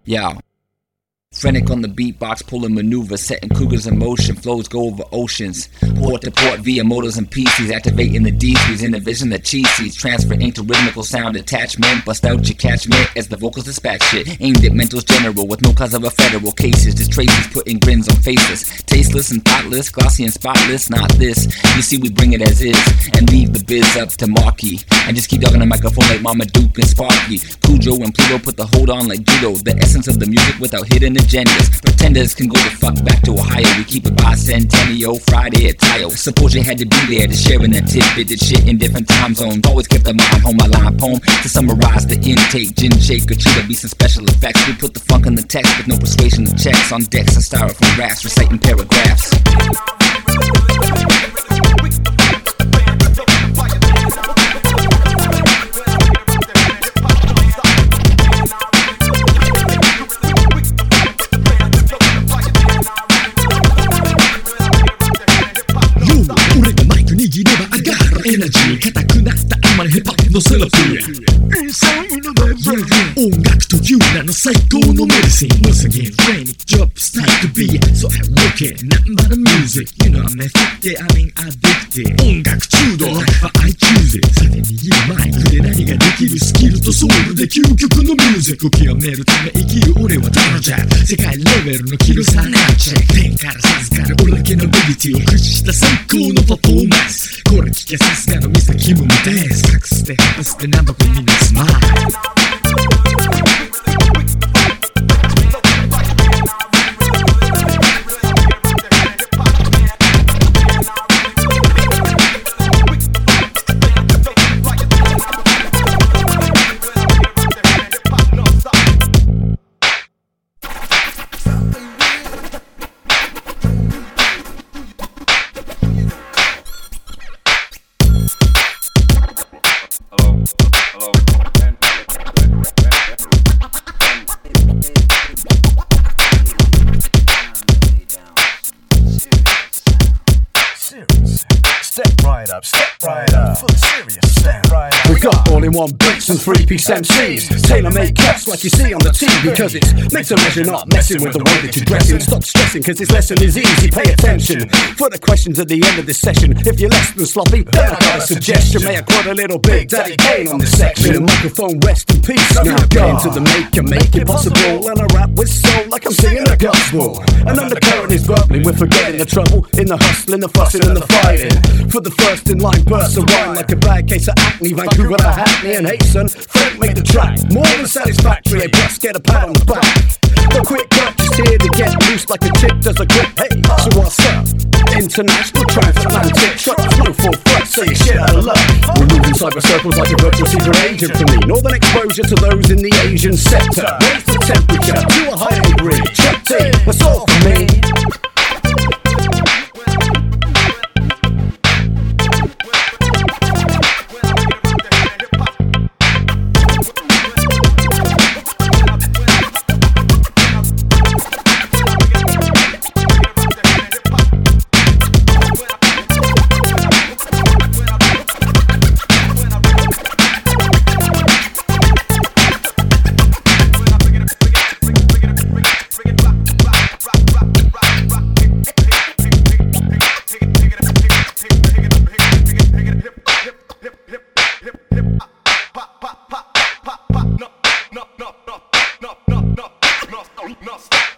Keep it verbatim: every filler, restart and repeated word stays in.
Yo. Frenetic on the beatbox, pulling maneuvers, setting cougars in motion, flows go over oceans, port to port via motors and P Cs, activating the D Cs in the vision that cheese seeds, transfer into rhythmical sound attachment, bust out your catchment as the vocals dispatch shit, aimed at mentals general with no cause of a federal cases, just traces putting grins on faces, tasteless and thoughtless, glossy and spotless, not this, you see we bring it as is, and leave the biz up to Marky, and just keep dogging the microphone like Mama Duke and Sparky, Cujo and Pluto put the hold on like judo, the essence of the music without hidden agendas. Pretenders can go the fuck back to Ohio. We keep it bicentennial, Friday at Tayo. Suppose you had to be there to share in that tidbit. Did shit in different time zones. Always kept the mind home. My line poem to summarize the intake. Gin shake or cheetah be some special effects. We put the funk in the text with no persuasion of checks. On decks and styrofoam raps, reciting paragraphs. Energy 硬くなったあまりヘパのセラピー Inside the membrane 音楽という名の最高のメディシン Once again, rainy job start to be So I work it, nothing but the music You know I'm addicted, I mean addicted 音楽中毒 Life I choose it さてに言うマイクで何ができるスキルとソウルで究極のミュージックを極めるため生きる俺はただじゃ世界レベルのキルさなチェック天から授かる俺だけのアビリティを駆使した最高のパフォーマンスこれ聞けさすがのミスターキムみです隠して外してナンバーみんなスマイル Step right up, step right up, full serious, step right up. We got all-in-one beats and three-piece M Cs Tailor-made cuts like you see on the T V Cause it's made to measure, not messing with the way that you're dressing Stop stressing cause this lesson is easy, pay attention For the questions at the end of this session If you're less than sloppy, then I got a suggestion May I quote a little Big Daddy Kane on this section The microphone rest in peace Now get into the maker, make it possible And I rap with soul like I'm singing a gospel An undercurrent is bubbling, we're forgetting the trouble In the hustling, the fussing and the fighting For the first in line bursts a rhyme like a bad case of acne Vancouver to Hackney and Hasten Frank made the track More than satisfactory A plus get a pat on the back The quick cut just here to get loose Like a chick does a grip Hey, so what's up? International transatlantic Shut the flow full front Say your shit out of luck We're moving cyber circles like a virtual secret agent for me Northern exposure to those in the Asian sector Raise the temperature to a higher degree Check T, that's all for me No, stop.